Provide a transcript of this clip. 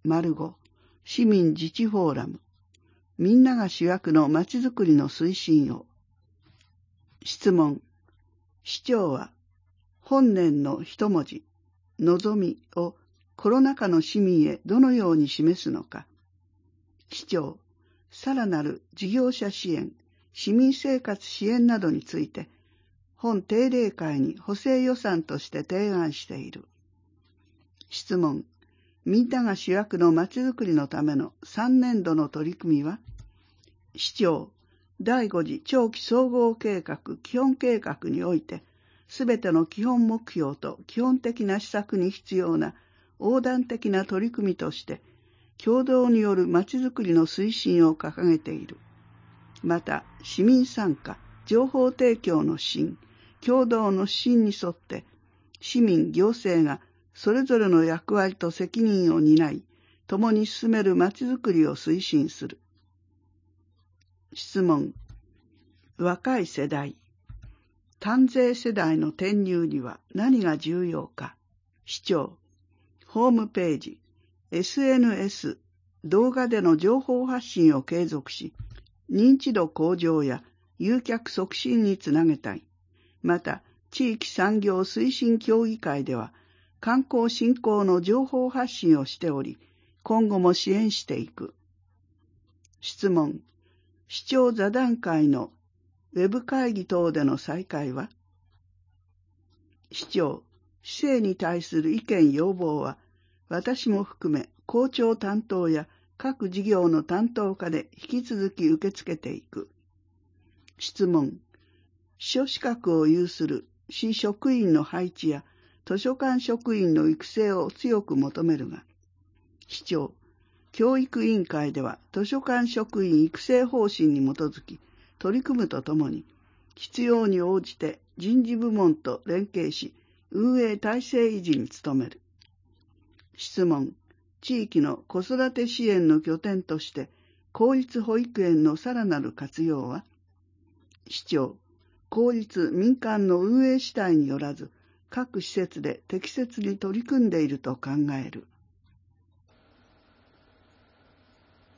5市民自治フォーラムみんなが主役のまちづくりの推進を。質問。市長は本年の一文字望みをコロナ禍の市民へどのように示すのか。市長、さらなる事業者支援、市民生活支援などについて本定例会に補正予算として提案している。質問。みんなが主役のまちづくりのための3年度の取り組みは、市長、第5次長期総合計画基本計画において、すべての基本目標と基本的な施策に必要な横断的な取り組みとして、共同によるまちづくりの推進を掲げている。また、市民参加、情報提供の審、共同の指針に沿って、市民行政がそれぞれの役割と責任を担い、共に進めるまちづくりを推進する。質問。若い世代、単税世代の転入には何が重要か。市長、ホームページ、SNS、動画での情報発信を継続し、認知度向上や誘客促進につなげたい。また、地域産業推進協議会では、観光振興の情報発信をしており、今後も支援していく。質問。市長座談会のウェブ会議等での再開は？市長、市政に対する意見要望は、私も含め校長担当や各事業の担当課で引き続き受け付けていく。質問。秘書資格を有する市職員の配置や図書館職員の育成を強く求めるが、市長、教育委員会では図書館職員育成方針に基づき取り組むとともに、必要に応じて人事部門と連携し、運営体制維持に努める。質問。地域の子育て支援の拠点として、公立保育園のさらなる活用は？市長、公立民間の運営主体によらず、各施設で適切に取り組んでいると考える。